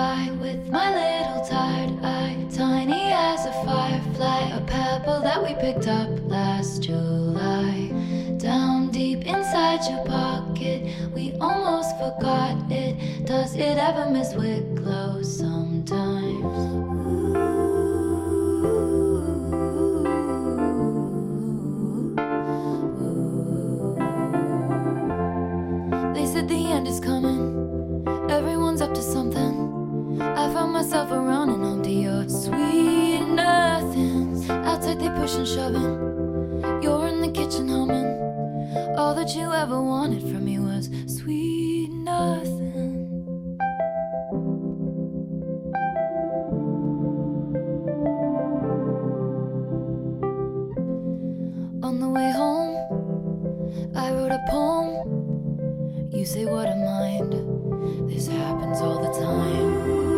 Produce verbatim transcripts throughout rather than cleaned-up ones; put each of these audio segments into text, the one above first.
by with my little tired eye, tiny as a firefly, a pebble that we picked up last July. Down deep inside your pocket, we almost forgot it. Does it ever miss Wicklow sometimes? They said the end is coming, everyone's up to something. I found myself around and home to your sweet nothings. Outside they push and shoving, you're in the kitchen humming. All that you ever wanted from me was sweet nothing. On the way home, I wrote a poem. You say what a mind, this happens all the time.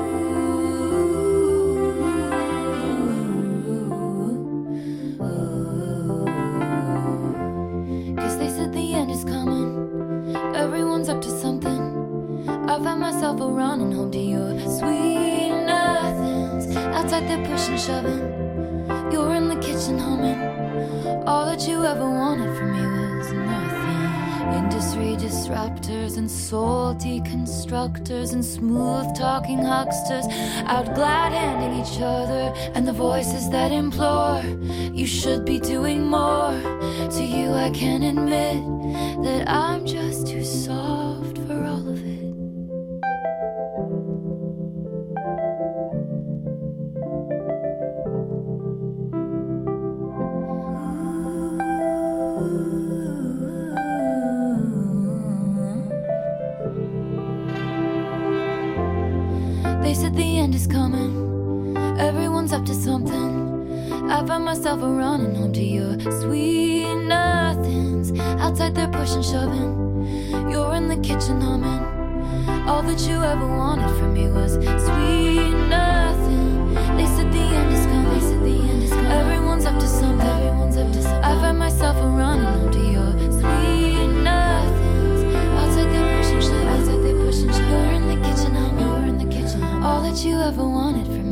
Cause they said the end is coming, everyone's up to something. I found myself around and home to your sweet nothings. Outside they're pushing, shoving, you're in the kitchen humming. All that you ever wanted from me was nothing. Industry disruptors and soul deconstructors and smooth talking hucksters out glad handing each other, and the voices that implore you should be doing more. To you I can admit that I'm just too soft for all of it. They said the end is coming, everyone's up to something. I find myself around and home to your sweet nothings. Outside they're pushing, shoving, you're in the kitchen humming. All that you ever wanted from me was sweet nothing. They said the end is coming, they said the end is coming. Everyone's up to something, everyone's up to something. I find myself around and home to your sweet nothings. Outside they're pushing, shoving, outside they're pushing, shoving. You're in the kitchen humming, you're in the kitchen humming. All that you ever wanted from me